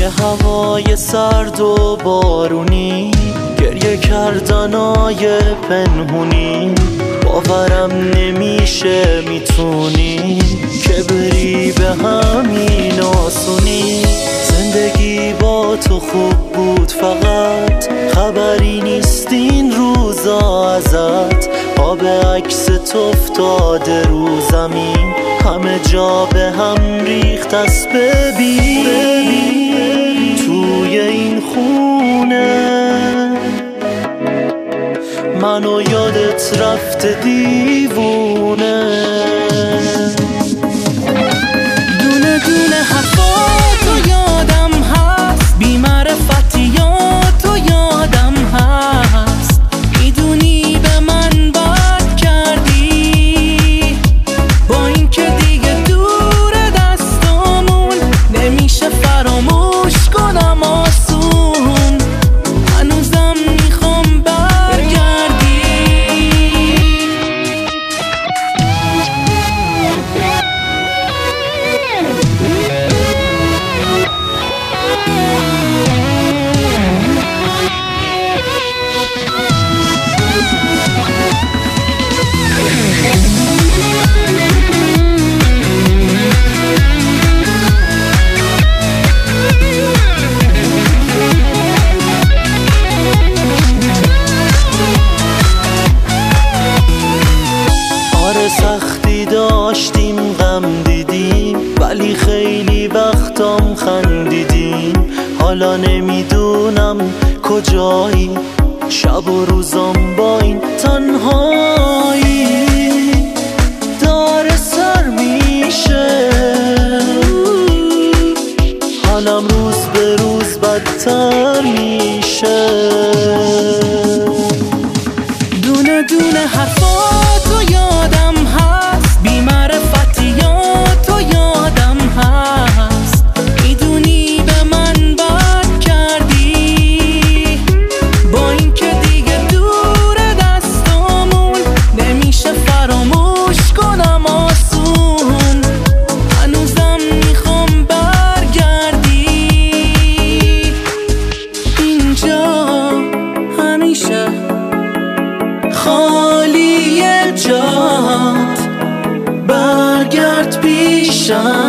یه هوای سرد و بارونی، گریه کردنای پنهونی، باورم نمیشه میتونی که بری به همین آسونی. زندگی با تو خوب بود فقط خبری نیست این روزا ازت. آب عکس تو افتاده رو زمین، همه جا به هم ریخت است. ببین توی این خونه منو یادت رفته دیوونه. دونه دونه حرفاتو یادم هست، بی معرفتیاتو یادم هست. میدونی به من بد کردی، با این که دیگه دور دستامون نمیشه فراموش کنم آسون. هنوزم میخوام برگردی. سختی داشتیم غم دیدیم، ولی خیلی وقتام خندیدیم. حالا نمیدونم کجایی، شب و روزام با این تنهایی داره سر میشه. حالم روز به روز بدتر میشه. دونه دونه حرفاتو یادم هست، بی معرفتیاتو یادم هست. میدونی به من بد کردی، با این که دیگه دور دستامون نمیشه فراموش کنم آسون. هنوزم میخوام برگردی. اینجا همیشه خالی جات، برگرد پیشم.